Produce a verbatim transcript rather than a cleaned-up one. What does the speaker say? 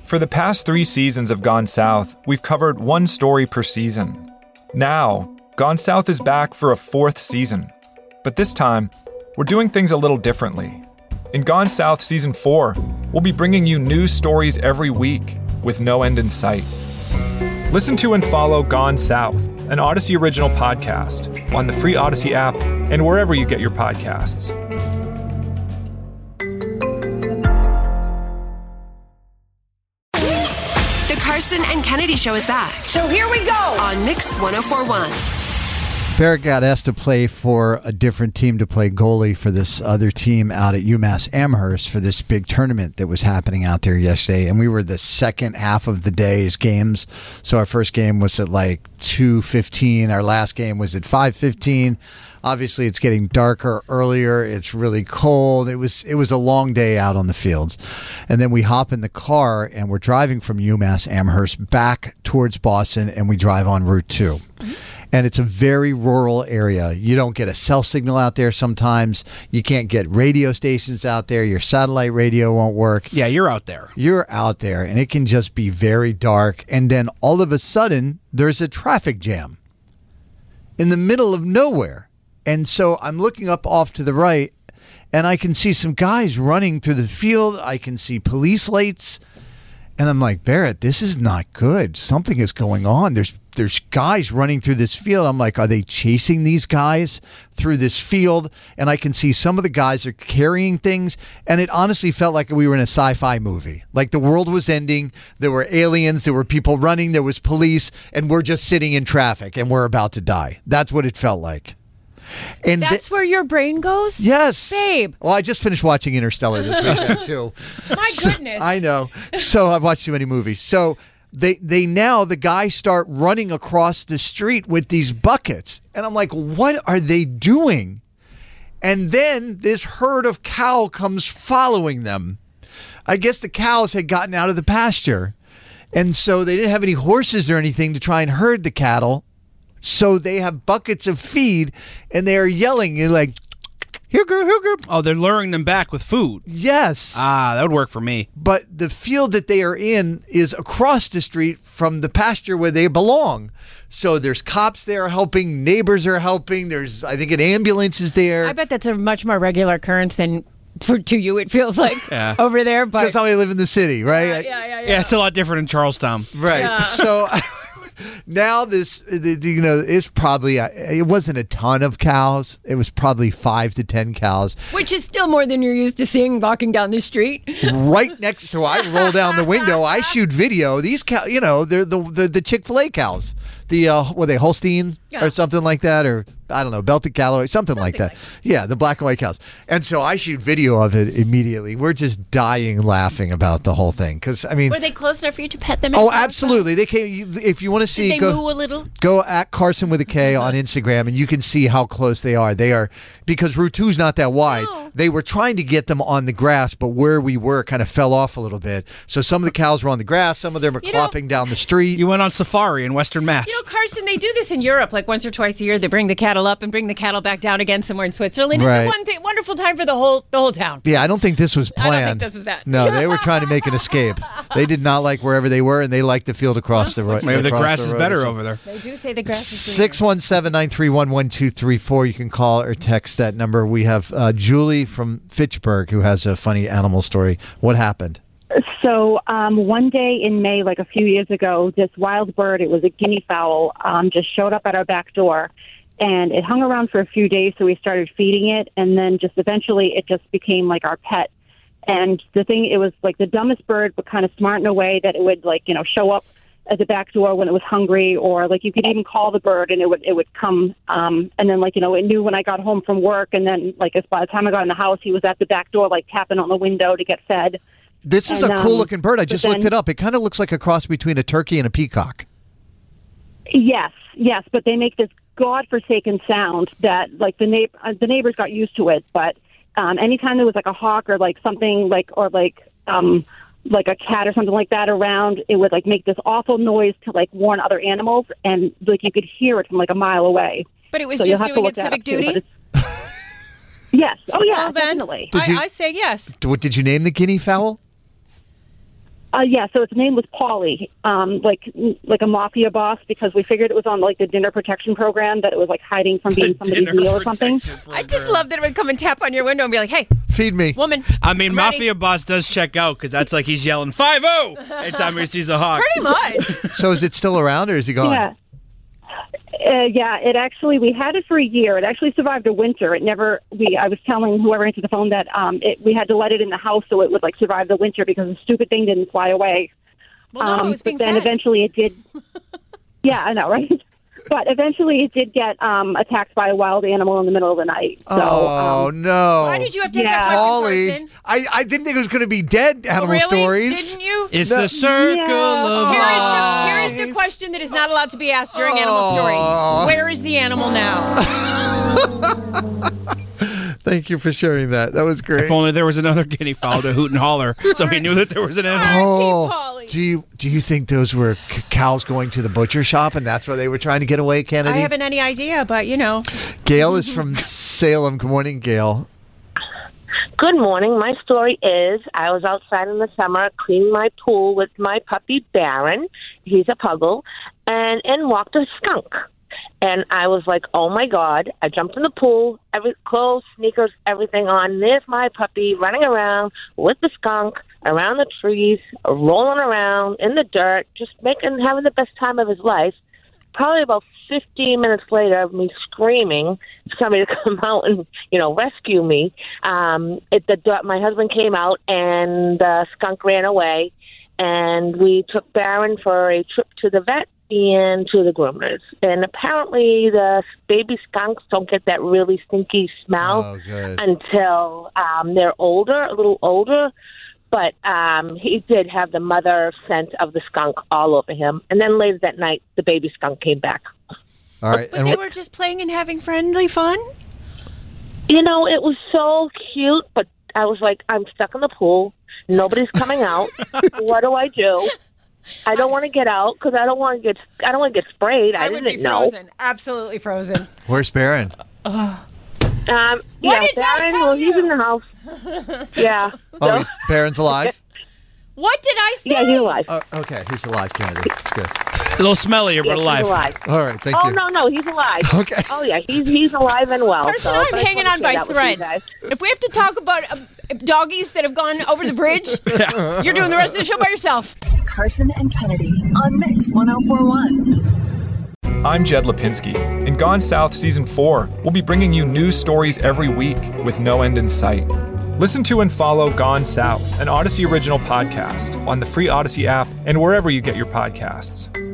For the past three seasons of Gone South, we've covered one story per season. Now, Gone South is back for a fourth season. But this time, we're doing things a little differently. In Gone South Season four, we'll be bringing you news stories every week with no end in sight. Listen to and follow Gone South, an Odyssey original podcast, on the free Odyssey app and wherever you get your podcasts. The Carson and Kennedy Show is back. So here we go. On Mix one oh four point one. Barrett got asked to play for a different team to play goalie for this other team out at UMass Amherst for this big tournament that was happening out there yesterday. And we were the second half of the day's games. So our first game was at like two fifteen. Our last game was at five fifteen. Obviously, it's getting darker earlier. It's really cold. It was it was a long day out on the fields. And then we hop in the car and we're driving from UMass Amherst back towards Boston, and we drive on Route two. Mm-hmm. And it's a very rural area. You don't get a cell signal out there sometimes. You can't get radio stations out there. Your satellite radio won't work. Yeah, you're out there. You're out there, and it can just be very dark. And then all of a sudden, there's a traffic jam in the middle of nowhere. And so I'm looking up off to the right, and I can see some guys running through the field. I can see police lights. And I'm like, Barrett, this is not good. Something is going on. There's there's guys running through this field. I'm like, are they chasing these guys through this field? And I can see some of the guys are carrying things. And it honestly felt like we were in a sci-fi movie. Like the world was ending. There were aliens. There were people running. There was police. And we're just sitting in traffic and we're about to die. That's what it felt like. And That's th- where your brain goes? Yes. Babe. Well, I just finished watching Interstellar this weekend, too. My So- goodness. I know. So I've watched too many movies. So they they now, the guys start running across the street with these buckets. And I'm like, what are they doing? And then this herd of cow comes following them. I guess the cows had gotten out of the pasture. And so they didn't have any horses or anything to try and herd the cattle. So they have buckets of feed, and they are yelling, you're like, here, girl, here, girl. Oh, they're luring them back with food. Yes. Ah, that would work for me. But the field that they are in is across the street from the pasture where they belong. So there's cops there helping, neighbors are helping. There's, I think, an ambulance is there. I bet that's a much more regular occurrence than for to you it feels like Yeah. over there. But Because how I live in the city, right? yeah, yeah, yeah, Yeah, it's a lot different in Charlestown. Right. Yeah. So now this, the- the- you know, it's probably, uh, it wasn't a ton of cows. It was probably five to ten cows. Which is still more than you're used to seeing walking down the street. Right next, so I roll down the window. I shoot video. These cows, you know, they're the the, the Chick-fil-A cows. The uh, were they Holstein Yeah. or something like that, or I don't know, Belted Callaway, something, like that. like Yeah, the black and white cows. And so I shoot video of it immediately. We're just dying laughing about the whole thing because I mean, Were they close enough for you to pet them? oh, absolutely. They came. You, if you want to see, Did they go, moo a little? Go at Carson with a K on Instagram, and you can see how close they are. They are, because Route two is not that wide. No. They were trying to get them on the grass, but where we were kind of fell off a little bit. So some of the cows were on the grass. Some of them are You know- clopping down the street. You went on safari in Western Mass. You know, Carson, they do this in Europe, like once or twice a year. They bring the cattle up and bring the cattle back down again somewhere in Switzerland. Right. It's a one thing, wonderful time for the whole the whole town. Yeah, I don't think this was I don't think planned. this was that. No, they were trying to make an escape. They did not like wherever they were, and they liked the field across the road. Maybe the across grass is road or better something. over there. They do say the grass is greener. six one seven, nine three one, one two three four. You can call or text that number. We have uh, Julie from Fitchburg who has a funny animal story. What happened? So um, one day in May, like a few years ago, this wild bird, it was a guinea fowl, um, just showed up at our back door. And it hung around for a few days, so we started feeding it. And then just eventually it just became like our pet. And the thing, it was like the dumbest bird, but kind of smart in a way that it would, like, you know, show up at the back door when it was hungry, or like you could even call the bird and it would it would come. Um, and then, like, you know, it knew when I got home from work. And then, like, as by the time I got in the house, he was at the back door, like, tapping on the window to get fed. This is And, a cool um, looking bird. I but just then- looked it up. It kind of looks like a cross between a turkey and a peacock. Yes, yes, but they make this godforsaken sound that, like, the na- uh, the neighbors got used to it. But um, anytime there was like a hawk or like something like or like um, like a cat or something like that around, it would like make this awful noise to like warn other animals, and like you could hear it from like a mile away. But it was So you'll just have to doing look its that civic up, too, duty? but it's- Yes. Oh yeah, Well, then, definitely. Did I, you- I say yes. What did you name the guinea fowl? Uh, yeah, so its name was Paulie, um, like like a mafia boss, because we figured it was on like the dinner protection program, that it was like hiding from being somebody's meal or something. I just love that it would come and tap on your window and be like, "Hey, feed me, woman." I mean, I'm ready. Mafia Boss does check out because that's like he's yelling five oh anytime he sees a hawk. Pretty much. So is it still around or is he gone? Yeah. Uh, yeah, it actually, we had it for a year. It actually survived a winter. It never, we, I was telling whoever answered the phone that um, it, we had to let it in the house so it would like survive the winter because the stupid thing didn't fly away. Well, no, um, it was being but then fed. eventually it did. Yeah, I know, right? But eventually it did get um, attacked by a wild animal in the middle of the night. So, oh, um, no. Why did you have to Yeah. ask that Paulie, question, I, I didn't think it was going to be dead animal really? stories. Didn't you? It's No. the circle Yeah. of Here is, life. the, here is the question that is not allowed to be asked during animal Oh. stories. Where is the animal now? Thank you for sharing that. That was great. If only there was another guinea fowl to hoot and holler, so he knew that there was an animal. Oh, Paulie. do you do you think those were c- cows going to the butcher shop, and that's why they were trying to get away, Kennedy? I haven't any idea, but you know. Gail is from Salem. Good morning, Gail. Good morning. My story is I was outside in the summer cleaning my pool with my puppy Baron. He's a puggle. And in walked a skunk. And I was like, oh, my God. I jumped in the pool, every clothes, sneakers, everything on. There's my puppy running around with the skunk around the trees, rolling around in the dirt, just making having the best time of his life. Probably about fifteen minutes later of me screaming for somebody to come out and, you know, rescue me, um, it, the, my husband came out and the skunk ran away. And we took Baron for a trip to the vet and to the groomers. And apparently the baby skunks don't get that really stinky smell Oh, good. until um, they're older, a little older. But um, he did have the mother scent of the skunk all over him. And then later that night, the baby skunk came back. All right. But and they what- were just playing and having friendly fun? You know, it was so cute, but I was like, I'm stuck in the pool. Nobody's coming out. What do I do? I don't want to get out because I don't want to get I don't want to get sprayed. I, I would didn't be know. frozen. Absolutely frozen. Where's Baron? Um, What yeah, did I Baron, tell well, he's you? in the house. Yeah. Oh, So- he's, Baron's alive? What did I say? yeah, he's alive. Oh, okay, he's alive, Kennedy. That's good. A little smellier, Yeah, but alive. He's alive. All right, thank Oh you. no, no, he's alive. Okay. Oh yeah, he's he's alive and well. Carson, so, I'm but I just hanging wanted on to by share that with you threads. guys. If we have to talk about uh, doggies that have gone over the bridge, you're doing the rest of the show by yourself. Carson and Kennedy on Mix ten forty-one. I'm Jed Lipinski. In Gone South Season four, we'll be bringing you news stories every week with no end in sight. Listen to and follow Gone South, an Odyssey original podcast, on the free Odyssey app and wherever you get your podcasts.